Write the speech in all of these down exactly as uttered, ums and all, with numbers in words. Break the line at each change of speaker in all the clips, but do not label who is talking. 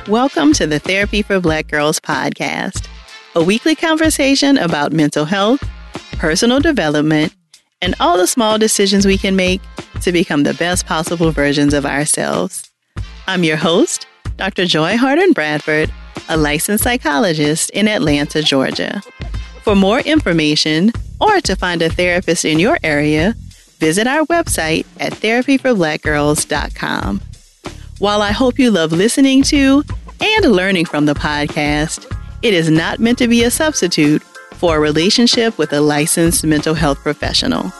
Welcome to the Therapy for Black Girls podcast, a weekly conversation about mental health, personal development, and all the small decisions we can make to become the best possible versions of ourselves. I'm your host, Doctor Joy Harden Bradford, a licensed psychologist in Atlanta, Georgia. For more information or to find a therapist in your area, visit our website at therapy for black girls dot com. While I hope you love listening to and learning from the podcast, it is not meant to be a substitute for a relationship with a licensed mental health professional.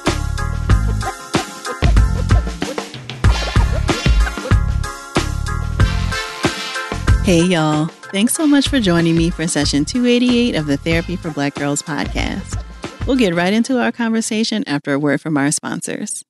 Hey y'all, thanks so much for joining me for session two eighty-eight of the Therapy for Black Girls podcast. We'll get right into our conversation after a word from our sponsors.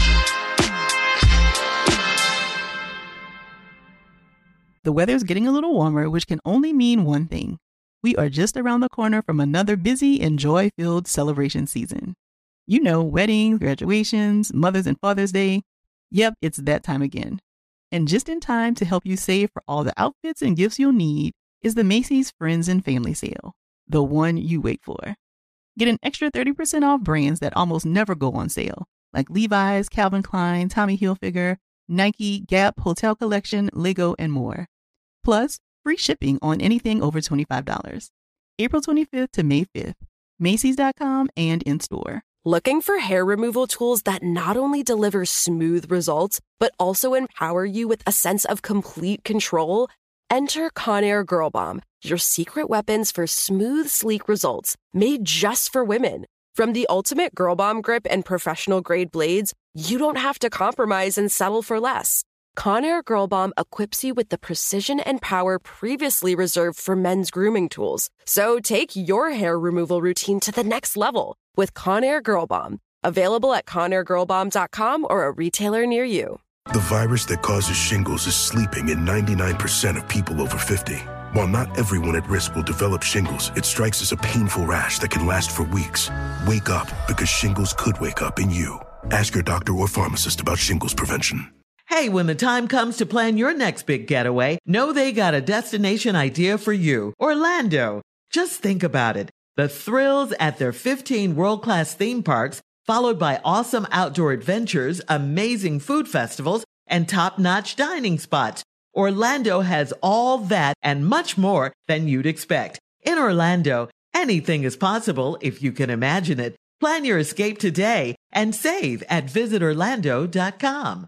The weather's getting a little warmer, which can only mean one thing. We are just around the corner from another busy and joy-filled celebration season. You know, weddings, graduations, Mother's and Father's Day. Yep, it's that time again. And just in time to help you save for all the outfits and gifts you'll need is the Macy's Friends and Family Sale, the one you wait for. Get an extra thirty percent off brands that almost never go on sale, like Levi's, Calvin Klein, Tommy Hilfiger, Nike, Gap, Hotel Collection, Lego, and more. Plus, free shipping on anything over twenty-five dollars. April twenty-fifth to May fifth. Macys dot com and in-store.
Looking for hair removal tools that not only deliver smooth results, but also empower you with a sense of complete control? Enter Conair Girl Bomb, your secret weapons for smooth, sleek results, made just for women. From the ultimate Girl Bomb grip and professional-grade blades, you don't have to compromise and settle for less. Conair Girl Bomb equips you with the precision and power previously reserved for men's grooming tools. So take your hair removal routine to the next level with Conair Girl Bomb. Available at conair girl bomb dot com or a retailer near you.
The virus that causes shingles is sleeping in ninety-nine percent of people over fifty. While not everyone at risk will develop shingles, it strikes as a painful rash that can last for weeks. Wake up, because shingles could wake up in you. Ask your doctor or pharmacist about shingles prevention.
Hey, when the time comes to plan your next big getaway, know they got a destination idea for you. Orlando. Just think about it. The thrills at their fifteen world-class theme parks, followed by awesome outdoor adventures, amazing food festivals, and top-notch dining spots. Orlando has all that and much more than you'd expect. In Orlando, anything is possible if you can imagine it. Plan your escape today and save at visit orlando dot com.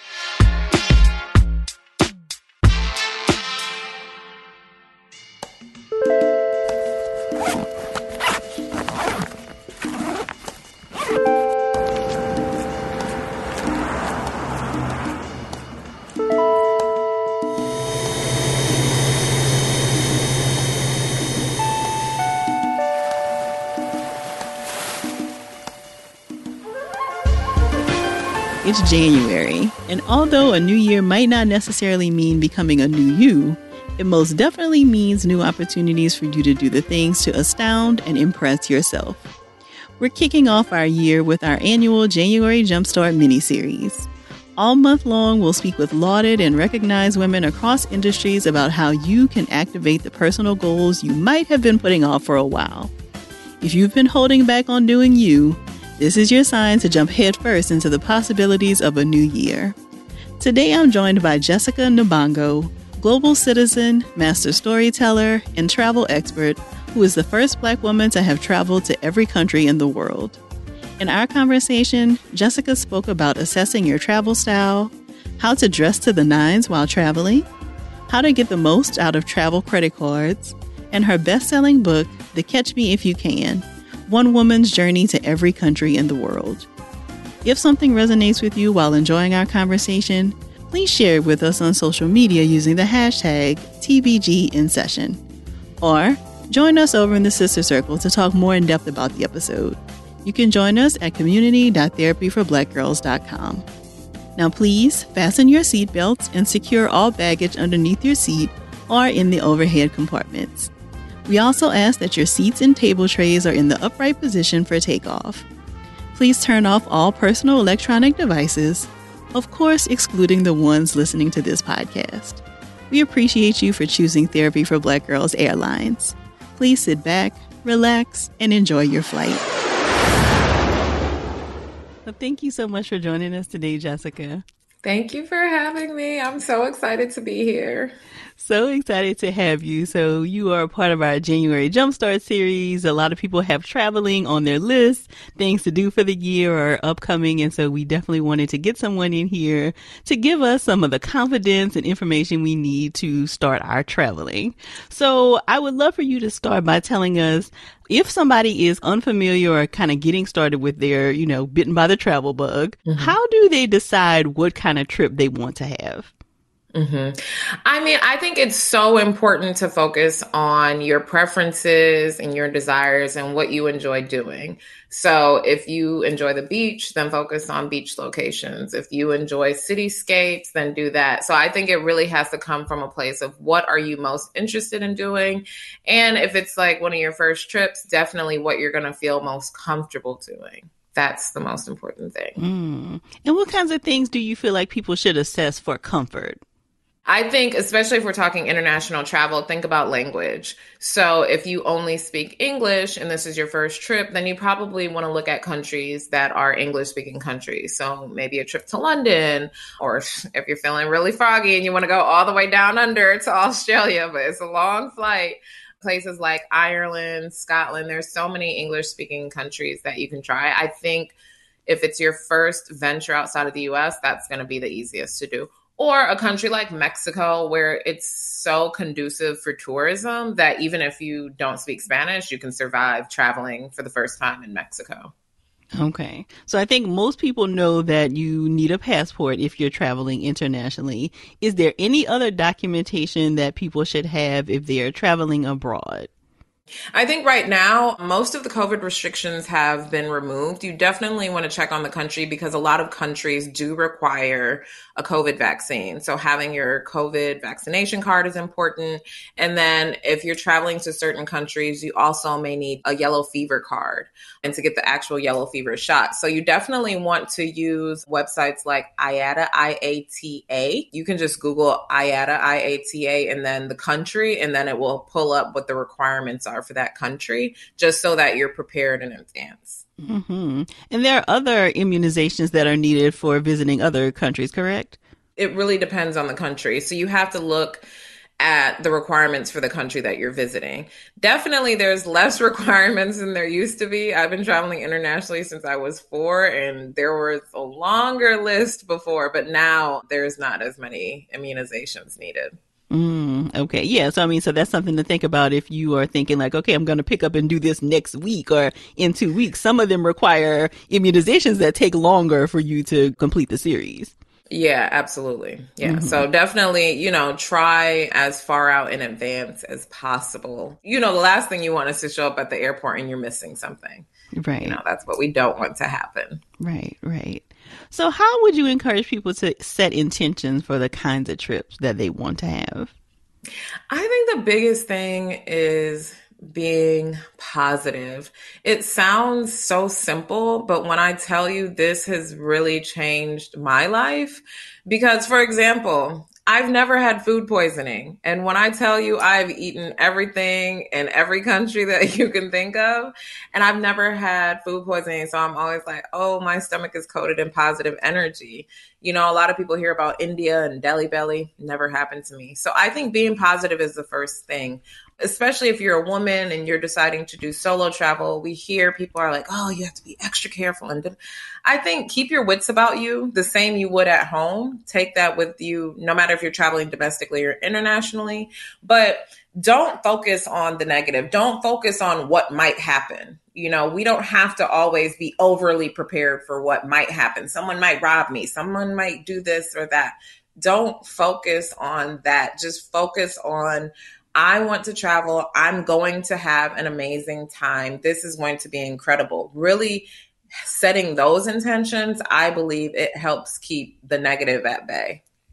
It's January, and although a new year might not necessarily mean becoming a new you, it most definitely means new opportunities for you to do the things to astound and impress yourself. We're kicking off our year with our annual January Jumpstart mini-series. All month long, we'll speak with lauded and recognized women across industries about how you can activate the personal goals you might have been putting off for a while. If you've been holding back on doing you, this is your sign to jump headfirst into the possibilities of a new year. Today I'm joined by Jessica Nabongo, global citizen, master storyteller, and travel expert who is the first Black woman to have traveled to every country in the world. In our conversation, Jessica spoke about assessing your travel style, how to dress to the nines while traveling, how to get the most out of travel credit cards, and her best-selling book, The Catch Me If You Can, One Woman's Journey to Every Country in the World. If something resonates with you while enjoying our conversation, please share it with us on social media using the hashtag T B G in session. Or join us over in the Sister Circle to talk more in depth about the episode. You can join us at community dot therapy for black girls dot com. Now please fasten your seatbelts and secure all baggage underneath your seat or in the overhead compartments. We also ask that your seats and table trays are in the upright position for takeoff. Please turn off all personal electronic devices, of course excluding the ones listening to this podcast. We appreciate you for choosing Therapy for Black Girls Airlines. Please sit back, relax, and enjoy your flight. Well, thank you so much for joining us today, Jessica.
Thank you for having me. I'm so excited to be here.
So excited to have you. So you are a part of our January Jumpstart series. A lot of people have traveling on their list, things to do for the year or upcoming. And so we definitely wanted to get someone in here to give us some of the confidence and information we need to start our traveling. So I would love for you to start by telling us, if somebody is unfamiliar or kind of getting started with their, you know, bitten by the travel bug, mm-hmm. how do they decide what kind of trip they want to have?
Mm-hmm. I mean, I think it's so important to focus on your preferences and your desires and what you enjoy doing. So if you enjoy the beach, then focus on beach locations. If you enjoy cityscapes, then do that. So I think it really has to come from a place of what are you most interested in doing? And if it's like one of your first trips, definitely what you're going to feel most comfortable doing. That's the most important thing.
Mm. And what kinds of things do you feel like people should assess for comfort?
I think, especially if we're talking international travel, think about language. So if you only speak English and this is your first trip, then you probably want to look at countries that are English-speaking countries. So maybe a trip to London, or if you're feeling really froggy and you want to go all the way down under to Australia, but it's a long flight. Places like Ireland, Scotland, there's so many English-speaking countries that you can try. I think if it's your first venture outside of the U S, that's going to be the easiest to do. Or a country like Mexico, where it's so conducive for tourism that even if you don't speak Spanish, you can survive traveling for the first time in Mexico.
Okay. So I think most people know that you need a passport if you're traveling internationally. Is there any other documentation that people should have if they are traveling abroad?
I think right now, most of the COVID restrictions have been removed. You definitely want to check on the country because a lot of countries do require a COVID vaccine. So having your COVID vaccination card is important. And then if you're traveling to certain countries, you also may need a yellow fever card and to get the actual yellow fever shot. So you definitely want to use websites like I A T A, I A T A. You can just Google I A T A, I A T A, and then the country, and then it will pull up what the requirements are for that country, just so that you're prepared in advance.
Mm-hmm. And there are other immunizations that are needed for visiting other countries, correct?
It really depends on the country. So you have to look at the requirements for the country that you're visiting. Definitely there's less requirements than there used to be. I've been traveling internationally since I was four, and there was a longer list before, but now there's not as many immunizations needed.
Mm, okay. Yeah. So, I mean, so that's something to think about if you are thinking like, okay, I'm going to pick up and do this next week or in two weeks. Some of them require immunizations that take longer for you to complete the series.
Yeah, absolutely. Yeah.
Mm-hmm.
So definitely, you know, try as far out in advance as possible. You know, the last thing you want is to show up at the airport and you're missing something.
Right.
You know, that's what we don't want to happen.
Right, right. So how would you encourage people to set intentions for the kinds of trips that they want to have?
I think the biggest thing is being positive. It sounds so simple, but when I tell you this has really changed my life, because for example, I've never had food poisoning. And when I tell you I've eaten everything in every country that you can think of, and I've never had food poisoning. So I'm always like, oh, my stomach is coated in positive energy. You know, a lot of people hear about India and Delhi belly. Never happened to me. So I think being positive is the first thing, especially if you're a woman and you're deciding to do solo travel. We hear people are like, oh, you have to be extra careful. And I think keep your wits about you the same you would at home. Take that with you, no matter if you're traveling domestically or internationally. But don't focus on the negative. Don't focus on what might happen. You know, we don't have to always be overly prepared for what might happen. Someone might rob me. Someone might do this or that. Don't focus on that. Just focus on, I want to travel. I'm going to have an amazing time. This is going to be incredible. Really setting those intentions, I believe it helps keep the negative at bay.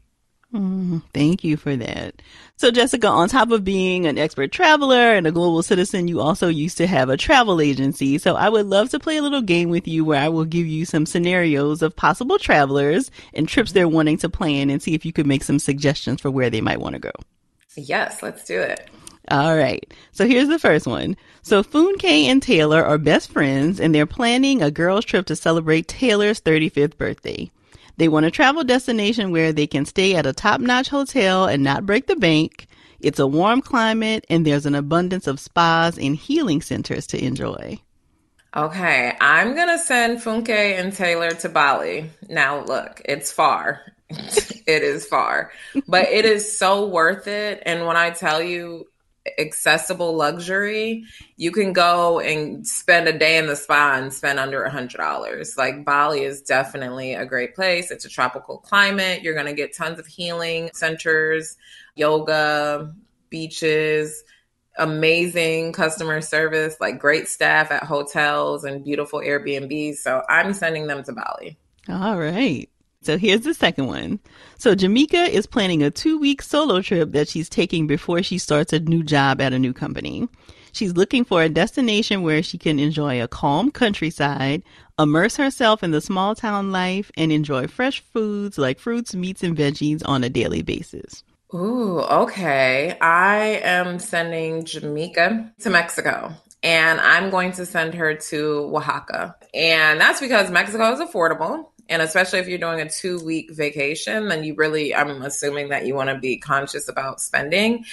Mm, thank you for that. So, Jessica, on top of being an expert traveler and a global citizen, you also used to have a travel agency. So, I would love to play a little game with you where I will give you some scenarios of possible travelers and trips they're wanting to plan and see if you could make some suggestions for where they might want to go.
Yes, let's do it.
All right. So, here's the first one. So, Funke and Taylor are best friends and they're planning a girls' trip to celebrate Taylor's thirty-fifth birthday. They want a travel destination where they can stay at a top-notch hotel and not break the bank. It's a warm climate, and there's an abundance of spas and healing centers to enjoy.
Okay, I'm going to send Funke and Taylor to Bali. Now, look, it's far. It is far, but it is so worth it. And when I tell you accessible luxury, you can go and spend a day in the spa and spend under a hundred dollars. Like Bali is definitely a great place. It's a tropical climate. You're going to get tons of healing centers, yoga, beaches, amazing customer service, like great staff at hotels and beautiful Airbnbs. So I'm sending them to Bali.
All right. So here's the second one. So Jamaica is planning a two-week solo trip that she's taking before she starts a new job at a new company. She's looking for a destination where she can enjoy a calm countryside, immerse herself in the small town life, and enjoy fresh foods like fruits, meats, and veggies on a daily basis.
Ooh, okay. I am sending Jamaica to Mexico. And I'm going to send her to Oaxaca. And that's because Mexico is affordable. And especially if you're doing a two week vacation, then you really, I'm assuming that you want to be conscious about spending.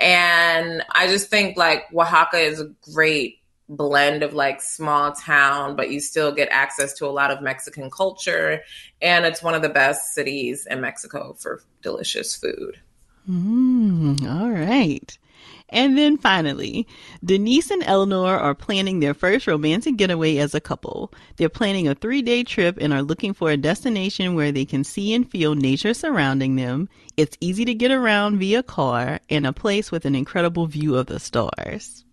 And I just think like Oaxaca is a great blend of like small town, but you still get access to a lot of Mexican culture. And it's one of the best cities in Mexico for delicious food.
Mm, all right. And then finally, Denise and Eleanor are planning their first romantic getaway as a couple. They're planning a three-day trip and are looking for a destination where they can see and feel nature surrounding them. It's easy to get around via car and a place with an incredible view of the stars.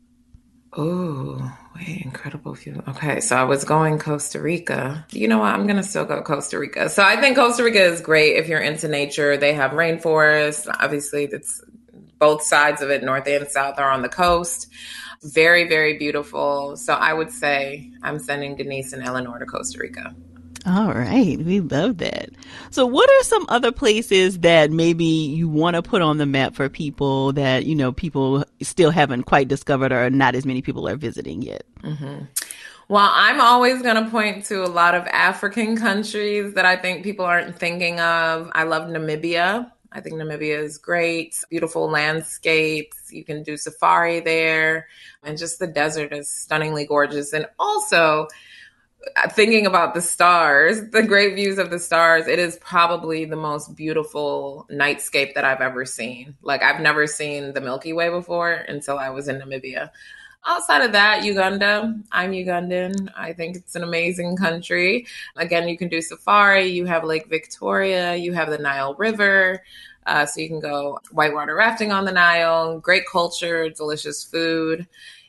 Oh, wait, incredible view. Okay, so I was going Costa Rica. You know what? I'm going to still go Costa Rica. So I think Costa Rica is great if you're into nature. They have rainforests. Obviously, it's both sides of it, north and south, are on the coast. Very, very beautiful. So I would say I'm sending Denise and Eleanor to Costa Rica.
All right. We love that. So what are some other places that maybe you want to put on the map for people that, you know, people still haven't quite discovered or not as many people are visiting yet?
Mm-hmm. Well, I'm always going to point to a lot of African countries that I think people aren't thinking of. I love Namibia. I think Namibia is great. Beautiful landscapes. You can do safari there. And just the desert is stunningly gorgeous. And also, thinking about the stars, the great views of the stars, it is probably the most beautiful nightscape that I've ever seen. Like, I've never seen the Milky Way before until I was in Namibia. Outside of that, Uganda. I'm Ugandan. I think it's an amazing country. Again, you can do safari. You have Lake Victoria. You have the Nile River. Uh, so you can go whitewater rafting on the Nile. Great culture, delicious food.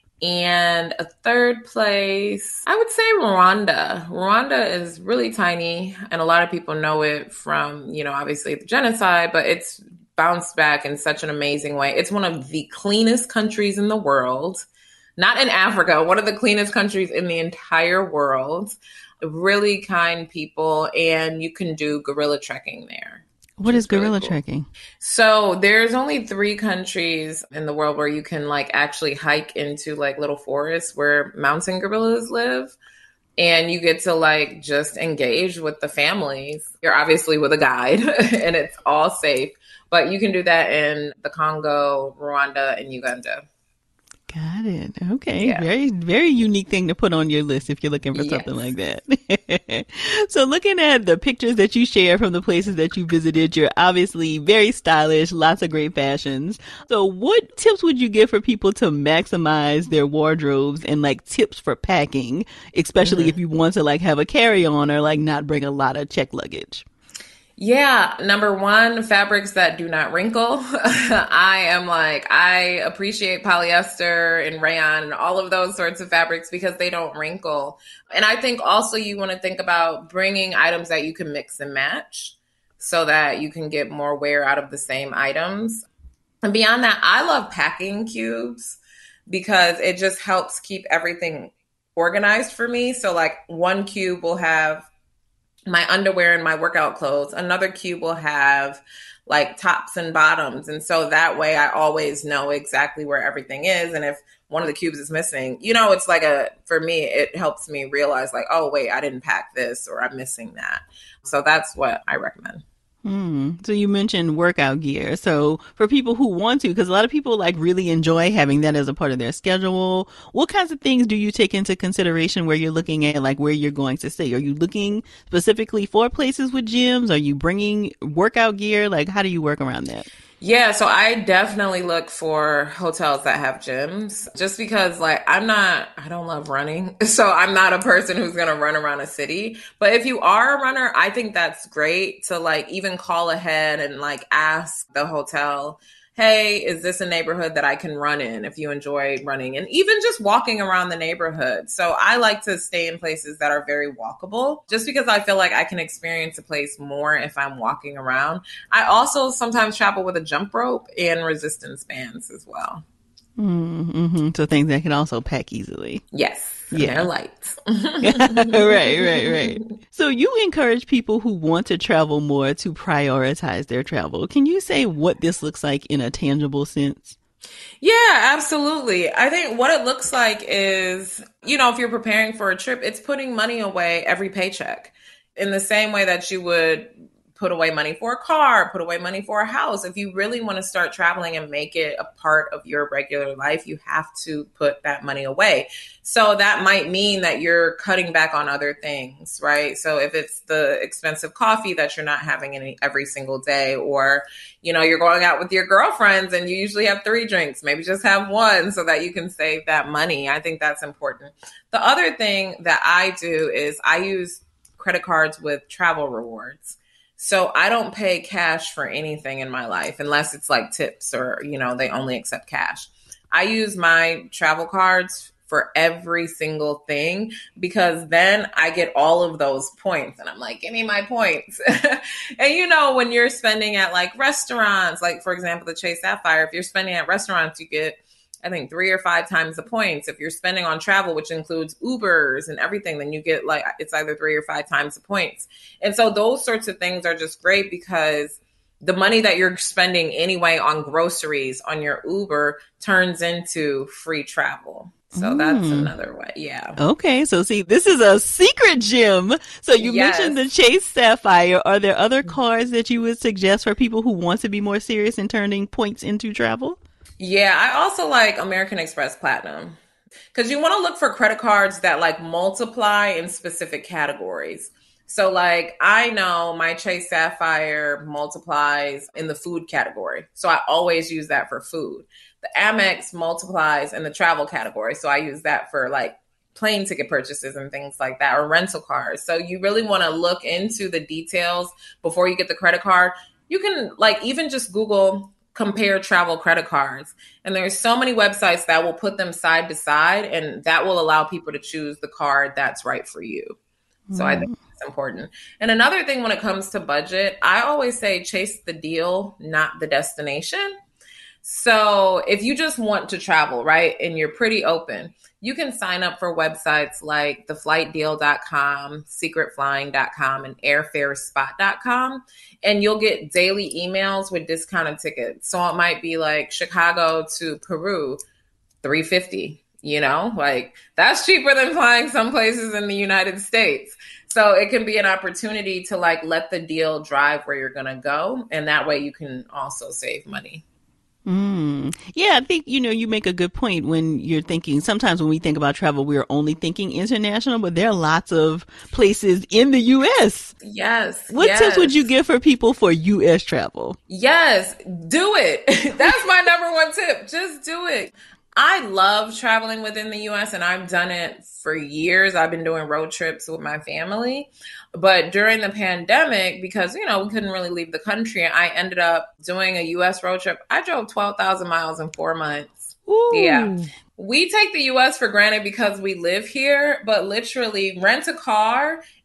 And a third place, I would say Rwanda. Rwanda is really tiny, and a lot of people know it from, you know, obviously the genocide, but it's bounced back in such an amazing way. It's one of the cleanest countries in the world. Not in Africa, one of the cleanest countries in the entire world. Really kind people, and you can do gorilla trekking there.
What is gorilla
really cool.
trekking?
So there's only three countries in the world where you can like actually hike into like little forests where mountain gorillas live. And you get to like just engage with the families. You're obviously with a guide and it's all safe. But you can do that in the Congo, Rwanda, and Uganda.
Got it. Okay.
Yeah.
Very, very unique thing to put on your list if you're looking for
Yes.
something like that. So looking at the pictures that you share from the places that you visited, you're obviously very stylish, lots of great fashions. So what tips would you give for people to maximize their wardrobes and like tips for packing, especially
Mm-hmm.
if you want to like have a carry-on or like not bring a lot of check luggage?
Yeah, number one, fabrics that do not wrinkle. I am like, I appreciate polyester and rayon and all of those sorts of fabrics because they don't wrinkle. And I think also you want to think about bringing items that you can mix and match. so that you can get more wear out of the same items. And beyond that, I love packing cubes because it just helps keep everything organized for me. So like one cube will have my underwear and my workout clothes. Another cube will have like tops and bottoms. And so that way I always know exactly where everything is. And if one of the cubes is missing, you know, it's like a, for me, it helps me realize like, oh, wait, I didn't pack this or I'm missing that. So that's what I recommend.
Hmm. So you mentioned workout gear. So for people who want to, because a lot of people like really enjoy having that as a part of their schedule, what kinds of things do you take into consideration where you're looking at like where you're going to stay? Are you looking specifically for places with gyms? Are you bringing workout gear? Like how do you work around that?
Yeah, so I definitely look for hotels that have gyms just because like I'm not, I don't love running. So I'm not a person who's going to run around a city. But if you are a runner, I think that's great to like even call ahead and like ask the hotel, hey, is this a neighborhood that I can run in if you enjoy running and even just walking around the neighborhood. So I like to stay in places that are very walkable just because I feel like I can experience a place more if I'm walking around. I also sometimes travel with a jump rope and resistance bands as well.
Mm-hmm. So things that can also pack easily.
Yes.
Yeah.
They're light.
Right, right, right. So you encourage people who want to travel more to prioritize their travel. Can you say what this looks like in a tangible sense?
Yeah, absolutely. I think what it looks like is, you know, if you're preparing for a trip, it's putting money away every paycheck in the same way that you would put away money for a car, put away money for a house. If you really want to start traveling and make it a part of your regular life, you have to put that money away. So that might mean that you're cutting back on other things, right? So if it's the expensive coffee that you're not having any every single day, or, you know, you're going out with your girlfriends and you usually have three drinks, maybe just have one so that you can save that money. I think that's important. The other thing that I do is I use credit cards with travel rewards. So I don't pay cash for anything in my life unless it's like tips or, you know, they only accept cash. I use my travel cards for every single thing because then I get all of those points and I'm like, give me my points. And, you know, when you're spending at like restaurants, like, for example, the Chase Sapphire, if you're spending at restaurants, you get I think three or five times the points. If you're spending on travel, which includes Ubers and everything, then you get like, it's either three or five times the points. And so those sorts of things are just great because the money that you're spending anyway on groceries on your Uber turns into free travel. So that's mm. another way. Yeah.
Okay. So see, this is a secret gym. So you yes. mentioned the Chase Sapphire. Are there other cards that you would suggest for people who want to be more serious in turning points into travel?
Yeah, I also like American Express Platinum because you want to look for credit cards that like multiply in specific categories. So like I know my Chase Sapphire multiplies in the food category. So I always use that for food. The Amex multiplies in the travel category. So I use that for like plane ticket purchases and things like that or rental cars. So you really want to look into the details before you get the credit card. You can like even just Google compare travel credit cards. And there's so many websites that will put them side by side and that will allow people to choose the card that's right for you. So mm. I think that's important. And another thing when it comes to budget, I always say chase the deal, not the destination. So if you just want to travel, right, and you're pretty open, you can sign up for websites like the flight deal dot com, secret flying dot com, and airfare spot dot com. And you'll get daily emails with discounted tickets. So it might be like Chicago to Peru, three hundred fifty dollars, you know, like that's cheaper than flying some places in the United States. So it can be an opportunity to like let the deal drive where you're going to go. And that way you can also save money.
Mm. Yeah, I think, you know, you make a good point when you're thinking, sometimes when we think about travel, we're only thinking international, but there are lots of places in the U S.
Yes.
What
yes.
tips would you give for people for U S travel?
Yes, do it. That's my number one tip. Just do it. I love traveling within the U S and I've done it for years. I've been doing road trips with my family. But during the pandemic, because, you know, we couldn't really leave the country, I ended up doing a U S road trip. I drove twelve thousand miles in four months. Ooh. Yeah. We take the U S for granted because we live here, but literally rent a car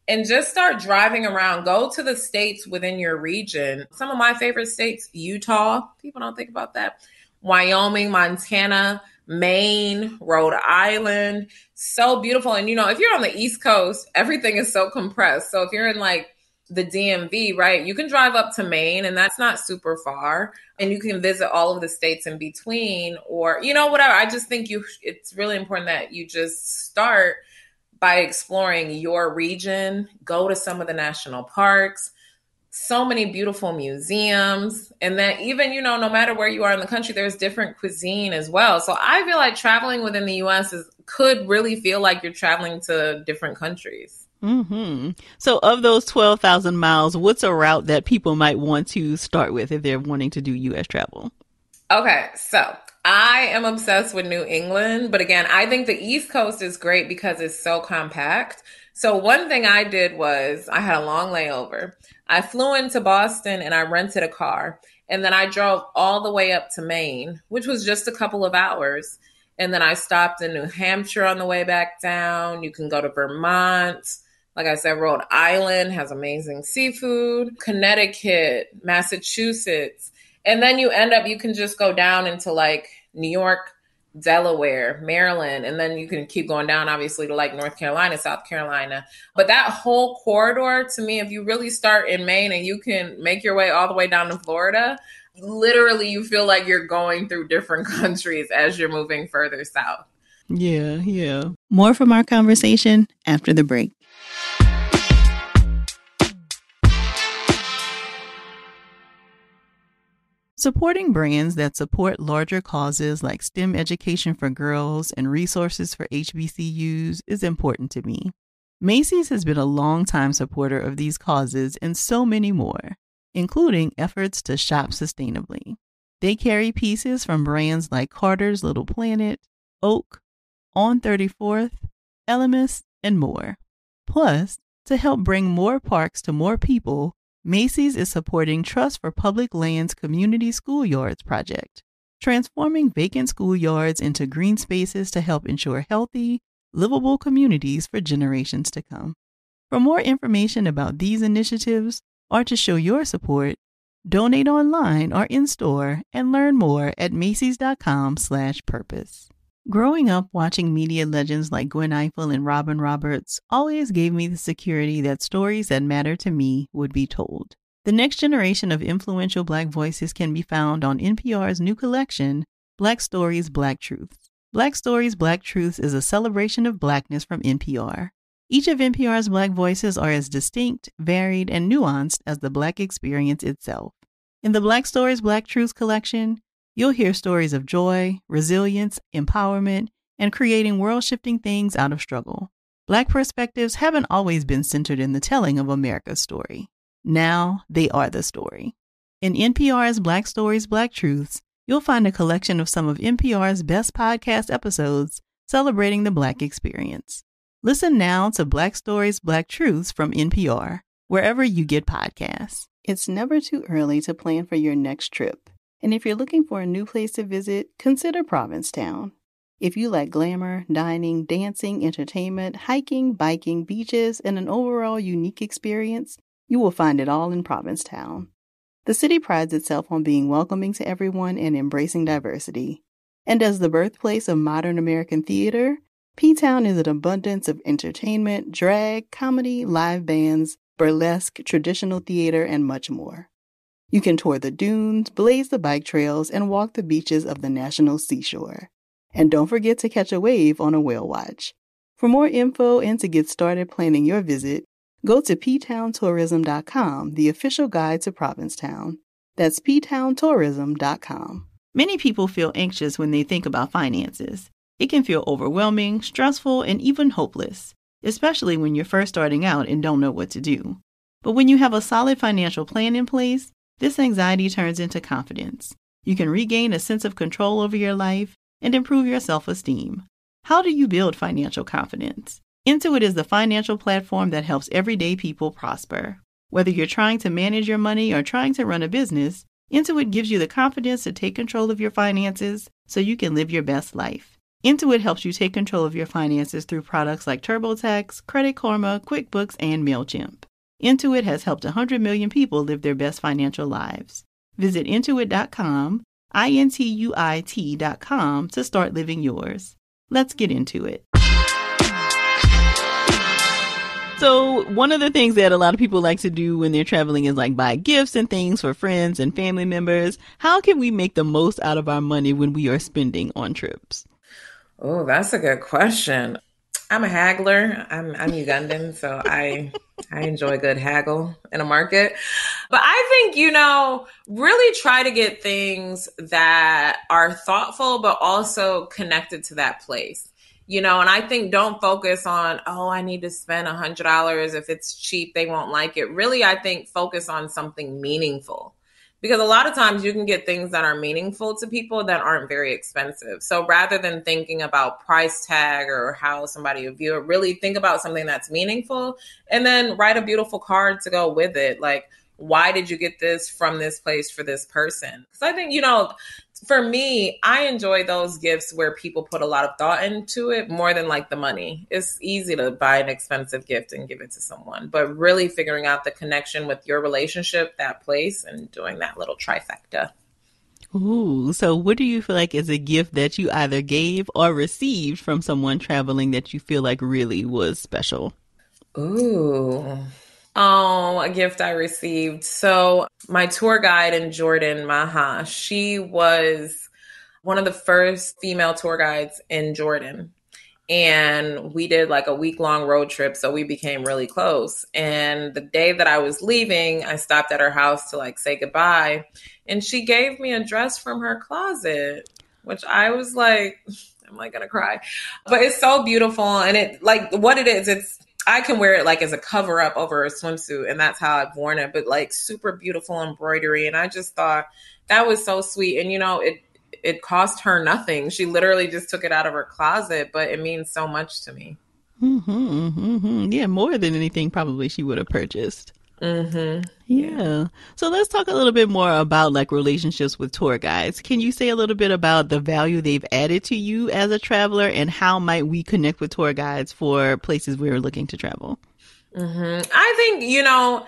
and just start driving around. Go to the states within your region. Some of my favorite states, Utah, people don't think about that. Wyoming, Montana, Maine, Rhode Island, so beautiful. And, you know, if you're on the East Coast, everything is so compressed. So if you're in like the D M V, right, you can drive up to Maine and that's not super far. And you can visit all of the states in between or, you know, whatever. I just think you, it's really important that you just start by exploring your region, go to some of the national parks, so many beautiful museums. And then even, you know, no matter where you are in the country, there's different cuisine as well. So I feel like traveling within the U S is, could really feel like you're traveling to different countries.
Mm-hmm. So of those twelve thousand miles, what's a route that people might want to start with if they're wanting to do U S travel?
Okay, so I am obsessed with New England. But again, I think the East Coast is great because it's so compact. So one thing I did was I had a long layover. I flew into Boston and I rented a car. And then I drove all the way up to Maine, which was just a couple of hours. And then I stopped in New Hampshire on the way back down. You can go to Vermont. Like I said, Rhode Island has amazing seafood. Connecticut, Massachusetts. And then you end up, you can just go down into like New York, Delaware, Maryland, and then you can keep going down, obviously, to like North Carolina, South Carolina. But that whole corridor, to me, if you really start in Maine and you can make your way all the way down to Florida, literally you feel like you're going through different countries as you're moving further south.
Yeah, yeah. More from our conversation after the break. Supporting brands that support larger causes like STEM education for girls and resources for H B C Us is important to me. Macy's has been a longtime supporter of these causes and so many more, including efforts to shop sustainably. They carry pieces from brands like Carter's Little Planet, Oak, On thirty-fourth, Elemis, and more. Plus, to help bring more parks to more people, Macy's is supporting Trust for Public Lands Community Schoolyards project, transforming vacant schoolyards into green spaces to help ensure healthy, livable communities for generations to come. For more information about these initiatives or to show your support, donate online or in-store and learn more at macys.com slash purpose. Growing up watching media legends like Gwen Ifill and Robin Roberts always gave me the security that stories that matter to me would be told. The next generation of influential Black voices can be found on N P R's new collection, Black Stories, Black Truths. Black Stories, Black Truths is a celebration of Blackness from N P R. Each of N P R's Black voices are as distinct, varied, and nuanced as the Black experience itself. In the Black Stories, Black Truths collection, you'll hear stories of joy, resilience, empowerment, and creating world-shifting things out of struggle. Black perspectives haven't always been centered in the telling of America's story. Now they are the story. In N P R's Black Stories, Black Truths, you'll find a collection of some of N P R's best podcast episodes celebrating the Black experience. Listen now to Black Stories, Black Truths from N P R, wherever you get podcasts. It's never too early to plan for your next trip. And if you're looking for a new place to visit, consider Provincetown. If you like glamour, dining, dancing, entertainment, hiking, biking, beaches, and an overall unique experience, you will find it all in Provincetown. The city prides itself on being welcoming to everyone and embracing diversity. And as the birthplace of modern American theater, P-Town is an abundance of entertainment, drag, comedy, live bands, burlesque, traditional theater, and much more. You can tour the dunes, blaze the bike trails, and walk the beaches of the national seashore. And don't forget to catch a wave on a whale watch. For more info and to get started planning your visit, go to p town tourism dot com, the official guide to Provincetown. That's p town tourism dot com. Many people feel anxious when they think about finances. It can feel overwhelming, stressful, and even hopeless, especially when you're first starting out and don't know what to do. But when you have a solid financial plan in place, this anxiety turns into confidence. You can regain a sense of control over your life and improve your self-esteem. How do you build financial confidence? Intuit is the financial platform that helps everyday people prosper. Whether you're trying to manage your money or trying to run a business, Intuit gives you the confidence to take control of your finances so you can live your best life. Intuit helps you take control of your finances through products like TurboTax, Credit Karma, QuickBooks, and MailChimp. Intuit has helped one hundred million people live their best financial lives. Visit Intuit dot com, I N T U I T dot com to start living yours. Let's get into it. So one of the things that a lot of people like to do when they're traveling is like buy gifts and things for friends and family members. How can we make the most out of our money when we are spending on trips?
Oh, that's a good question. I'm a haggler. I'm I'm Ugandan, so I I enjoy a good haggle in a market. But I think, you know, really try to get things that are thoughtful, but also connected to that place. You know, and I think don't focus on, oh, I need to spend one hundred dollars. If it's cheap, they won't like it. Really, I think focus on something meaningful. Because a lot of times you can get things that are meaningful to people that aren't very expensive. So rather than thinking about price tag or how somebody would view it, really think about something that's meaningful and then write a beautiful card to go with it. Like, why did you get this from this place for this person? Because I think, you know, for me, I enjoy those gifts where people put a lot of thought into it more than like the money. It's easy to buy an expensive gift and give it to someone, but really figuring out the connection with your relationship, that place, and doing that little trifecta.
Ooh, so what do you feel like is a gift that you either gave or received from someone traveling that you feel like really was special?
Ooh. Oh, a gift I received. So my tour guide in Jordan, Maha, she was one of the first female tour guides in Jordan. And we did like a week long road trip. So we became really close. And the day that I was leaving, I stopped at her house to like say goodbye. And she gave me a dress from her closet, which I was like, I'm like gonna cry. But it's so beautiful. And it like what it is, it's I can wear it like as a cover up over a swimsuit, and that's how I've worn it, but like super beautiful embroidery. And I just thought that was so sweet. And, you know, it, it cost her nothing. She literally just took it out of her closet, but it means so much to me.
Mm-hmm, mm-hmm. Yeah, more than anything probably she would have purchased.
Mm-hmm.
Yeah. So let's talk a little bit more about like relationships with tour guides. Can you say a little bit about the value they've added to you as a traveler and how might we connect with tour guides for places we're looking to travel?
Mm-hmm. I think, you know,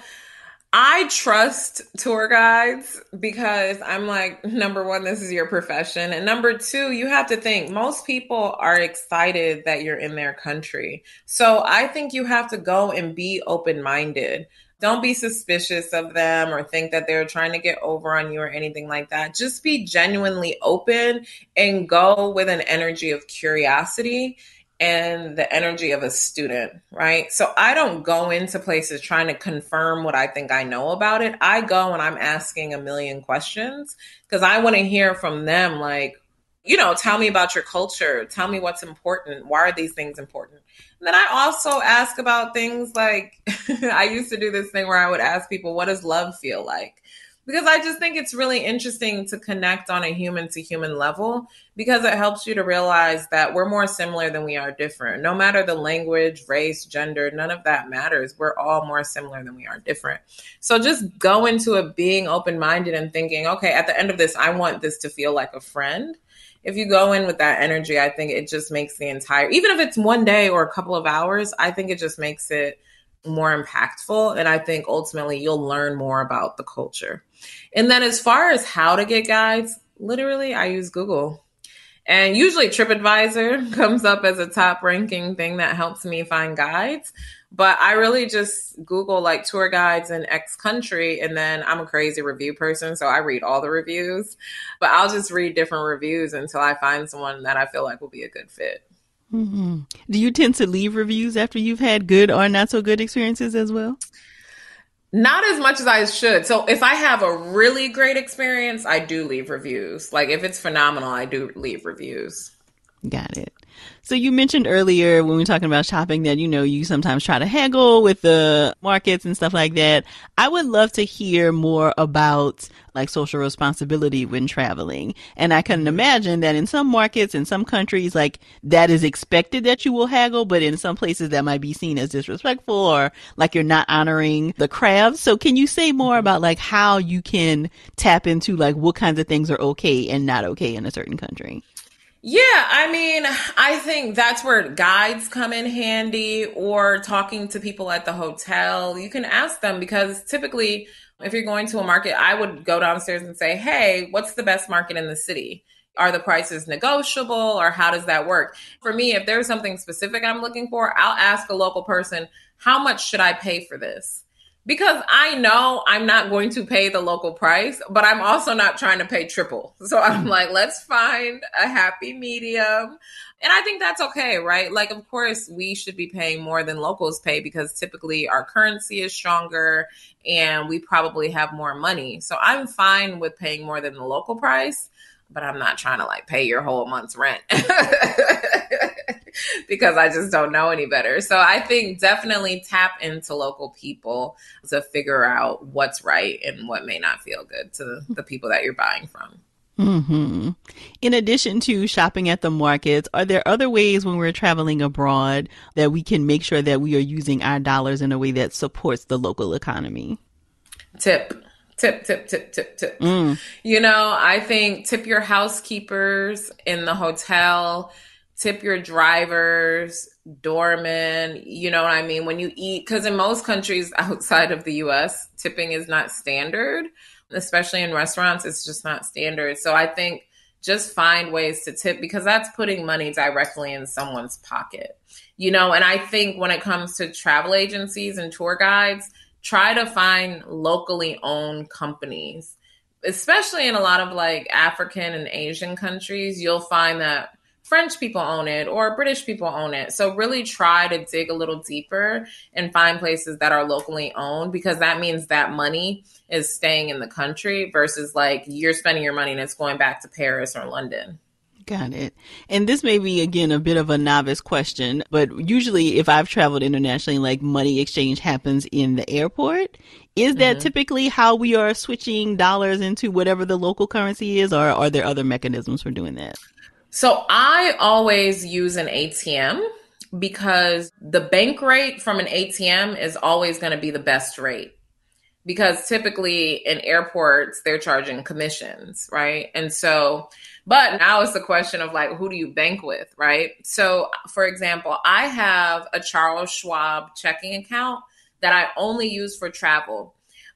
I trust tour guides because I'm like, number one, this is your profession. And number two, you have to think most people are excited that you're in their country. So I think you have to go and be open-minded. Don't be suspicious of them or think that they're trying to get over on you or anything like that. Just be genuinely open and go with an energy of curiosity and the energy of a student, right? So I don't go into places trying to confirm what I think I know about it. I go and I'm asking a million questions because I want to hear from them, like, you know, tell me about your culture. Tell me what's important. Why are these things important? And then I also ask about things like, I used to do this thing where I would ask people, what does love feel like? Because I just think it's really interesting to connect on a human to human level because it helps you to realize that we're more similar than we are different. No matter the language, race, gender, none of that matters. We're all more similar than we are different. So just go into it being open-minded and thinking, okay, at the end of this, I want this to feel like a friend. If you go in with that energy, I think it just makes the entire, even if it's one day or a couple of hours, I think it just makes it more impactful. And I think ultimately you'll learn more about the culture. And then as far as how to get guides, literally I use Google. And usually TripAdvisor comes up as a top ranking thing that helps me find guides. But I really just Google like tour guides in X country. And then I'm a crazy review person. So I read all the reviews. But I'll just read different reviews until I find someone that I feel like will be a good fit.
Mm-hmm. Do you tend to leave reviews after you've had good or not so good experiences as well?
Not as much as I should. So if I have a really great experience, I do leave reviews. Like if it's phenomenal, I do leave reviews.
Got it. So you mentioned earlier when we were talking about shopping that, you know, you sometimes try to haggle with the markets and stuff like that. I would love to hear more about like social responsibility when traveling. And I can imagine that in some markets, in some countries, like that is expected that you will haggle, but in some places that might be seen as disrespectful or like you're not honoring the craft. So can you say more about like how you can tap into like what kinds of things are okay and not okay in a certain country?
Yeah, I mean, I think that's where guides come in handy, or talking to people at the hotel. You can ask them, because typically, if you're going to a market, I would go downstairs and say, hey, what's the best market in the city? Are the prices negotiable, or how does that work? For me, if there's something specific I'm looking for, I'll ask a local person, how much should I pay for this? Because I know I'm not going to pay the local price, but I'm also not trying to pay triple. So I'm like, let's find a happy medium. And I think that's okay, right? Like, of course, we should be paying more than locals pay, because typically our currency is stronger and we probably have more money. So I'm fine with paying more than the local price, but I'm not trying to like pay your whole month's rent. Because I just don't know any better. So I think definitely tap into local people to figure out what's right and what may not feel good to the people that you're buying from.
Mm-hmm. In addition to shopping at the markets, are there other ways when we're traveling abroad that we can make sure that we are using our dollars in a way that supports the local economy?
Tip. Tip, tip, tip, tip, tip. Mm. You know, I think tip your housekeepers in the hotel, tip your drivers, doormen, you know what I mean? When you eat, because in most countries outside of the U S, tipping is not standard, especially in restaurants, it's just not standard. So I think just find ways to tip, because that's putting money directly in someone's pocket, you know? And I think when it comes to travel agencies and tour guides, try to find locally owned companies, especially in a lot of like African and Asian countries. You'll find that French people own it or British people own it. So really try to dig a little deeper and find places that are locally owned, because that means that money is staying in the country versus like you're spending your money and it's going back to Paris or London.
Got it. And this may be, again, a bit of a novice question, but usually if I've traveled internationally, like money exchange happens in the airport. Is that mm-hmm. typically how we are switching dollars into whatever the local currency is, or are there other mechanisms for doing that?
So I always use an A T M, because the bank rate from an A T M is always going to be the best rate. Because typically in airports, they're charging commissions, right? And so, but now it's the question of like, who do you bank with, right? So for example, I have a Charles Schwab checking account that I only use for travel,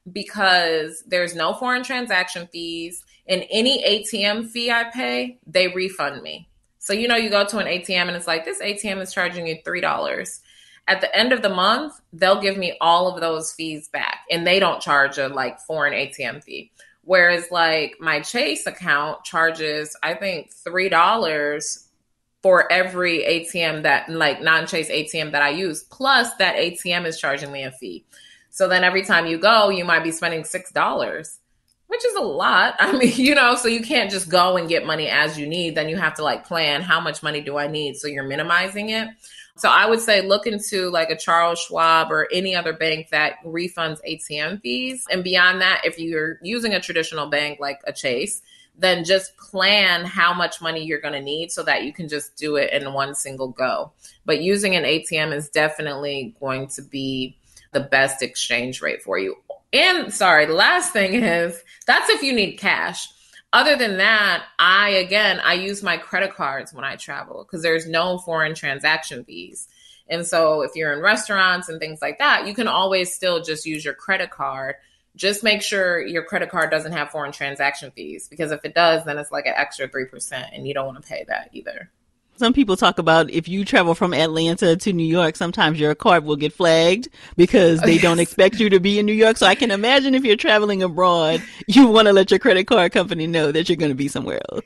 because there's no foreign transaction fees, and any A T M fee I pay, they refund me. So, you know, you go to an A T M and it's like, this A T M is charging you three dollars. At the end of the month, they'll give me all of those fees back, and they don't charge a like foreign A T M fee. Whereas like my Chase account charges, I think three dollars for every A T M that like non-Chase A T M that I use. Plus that A T M is charging me a fee. So then every time you go, you might be spending six dollars, which is a lot. I mean, you know, so you can't just go and get money as you need. Then you have to like plan, how much money do I need? So you're minimizing it. So I would say look into like a Charles Schwab or any other bank that refunds A T M fees. And beyond that, if you're using a traditional bank like a Chase, then just plan how much money you're going to need so that you can just do it in one single go. But using an A T M is definitely going to be the best exchange rate for you. And sorry, the last thing is that's if you need cash. Other than that, I, again, I use my credit cards when I travel because there's no foreign transaction fees. And so if you're in restaurants and things like that, you can always still just use your credit card. Just make sure your credit card doesn't have foreign transaction fees, because if it does, then it's like an extra three percent and you don't want to pay that either.
Some people talk about if you travel from Atlanta to New York, sometimes your card will get flagged because they don't expect you to be in New York. So I can imagine if you're traveling abroad, you want to let your credit card company know that you're going to be somewhere else.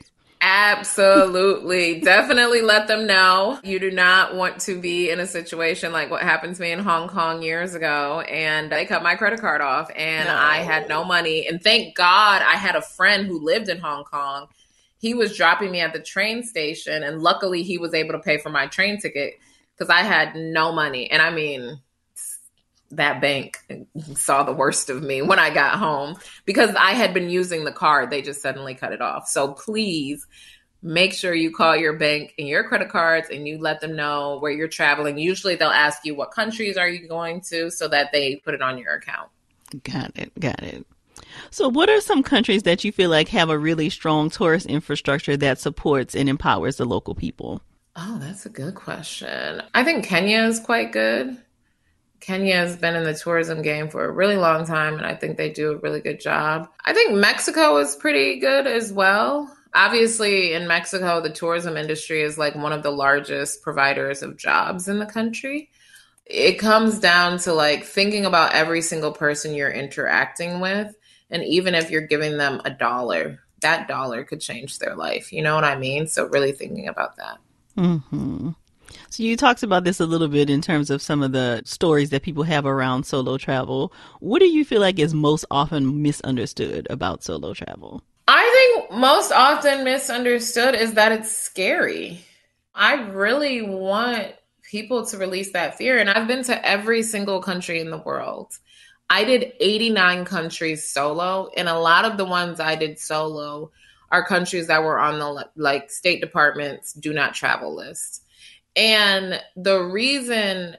Absolutely. Definitely let them know. You do not want to be in a situation like what happened to me in Hong Kong years ago. And they cut my credit card off and no. I had no money. And thank God I had a friend who lived in Hong Kong. He was dropping me at the train station, and luckily he was able to pay for my train ticket because I had no money. And I mean, that bank saw the worst of me when I got home because I had been using the card. They just suddenly cut it off. So please make sure you call your bank and your credit cards and you let them know where you're traveling. Usually they'll ask you what countries are you going to so that they put it on your account.
Got it. Got it. So what are some countries that you feel like have a really strong tourist infrastructure that supports and empowers the local people?
Oh, that's a good question. I think Kenya is quite good. Kenya has been in the tourism game for a really long time, and I think they do a really good job. I think Mexico is pretty good as well. Obviously, in Mexico, the tourism industry is like one of the largest providers of jobs in the country. It comes down to like thinking about every single person you're interacting with. And even if you're giving them a dollar, that dollar could change their life. You know what I mean? So really thinking about that.
Mm-hmm. So you talked about this a little bit in terms of some of the stories that people have around solo travel. What do you feel like is most often misunderstood about solo travel?
I think most often misunderstood is that it's scary. I really want people to release that fear. And I've been to every single country in the world. I did eighty-nine countries solo, and a lot of the ones I did solo are countries that were on the like State Department's do not travel list. And the reason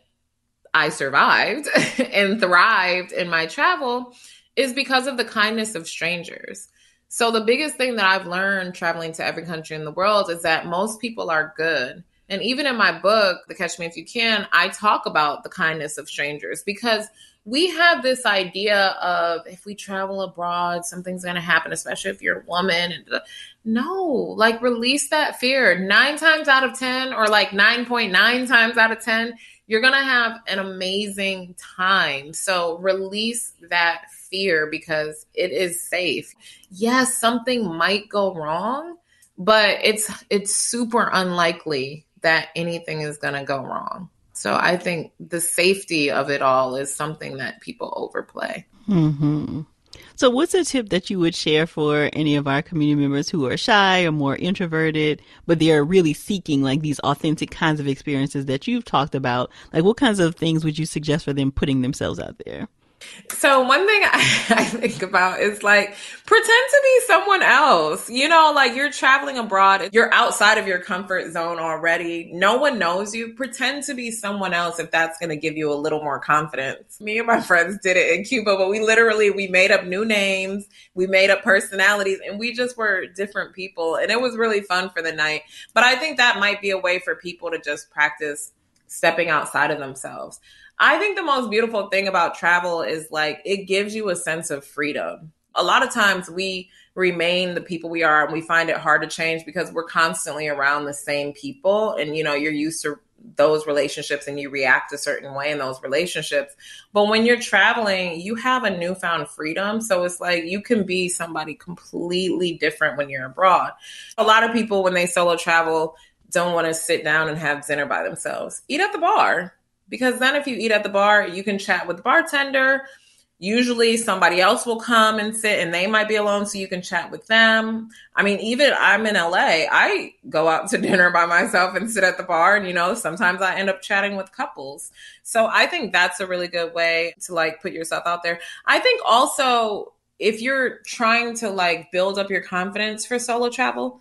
I survived and thrived in my travel is because of the kindness of strangers. So the biggest thing that I've learned traveling to every country in the world is that most people are good. And even in my book, The Catch Me If You Can, I talk about the kindness of strangers because we have this idea of if we travel abroad, something's going to happen, especially if you're a woman. And no, like release that fear. Nine times out of ten, or like nine point nine times out of ten, you're going to have an amazing time. So release that fear because it is safe. Yes, something might go wrong, but it's it's super unlikely that anything is going to go wrong. So I think the safety of it all is something that people overplay.
Mm-hmm. So what's a tip that you would share for any of our community members who are shy or more introverted, but they are really seeking like these authentic kinds of experiences that you've talked about? Like what kinds of things would you suggest for them putting themselves out there?
So one thing I, I think about is like, pretend to be someone else, you know, like you're traveling abroad, you're outside of your comfort zone already. No one knows you. Pretend to be someone else if that's going to give you a little more confidence. Me and my friends did it in Cuba, but we literally, we made up new names, we made up personalities, and we just were different people. And it was really fun for the night. But I think that might be a way for people to just practice stepping outside of themselves. I think the most beautiful thing about travel is like, it gives you a sense of freedom. A lot of times we remain the people we are and we find it hard to change because we're constantly around the same people. And, you know, you're used to those relationships and you react a certain way in those relationships. But when you're traveling, you have a newfound freedom. So it's like you can be somebody completely different when you're abroad. A lot of people, when they solo travel, don't want to sit down and have dinner by themselves. Eat at the bar. Because then if you eat at the bar, you can chat with the bartender. Usually somebody else will come and sit and they might be alone so you can chat with them. I mean, even I'm in L A, I go out to dinner by myself and sit at the bar. And, you know, sometimes I end up chatting with couples. So I think that's a really good way to like put yourself out there. I think also if you're trying to like build up your confidence for solo travel,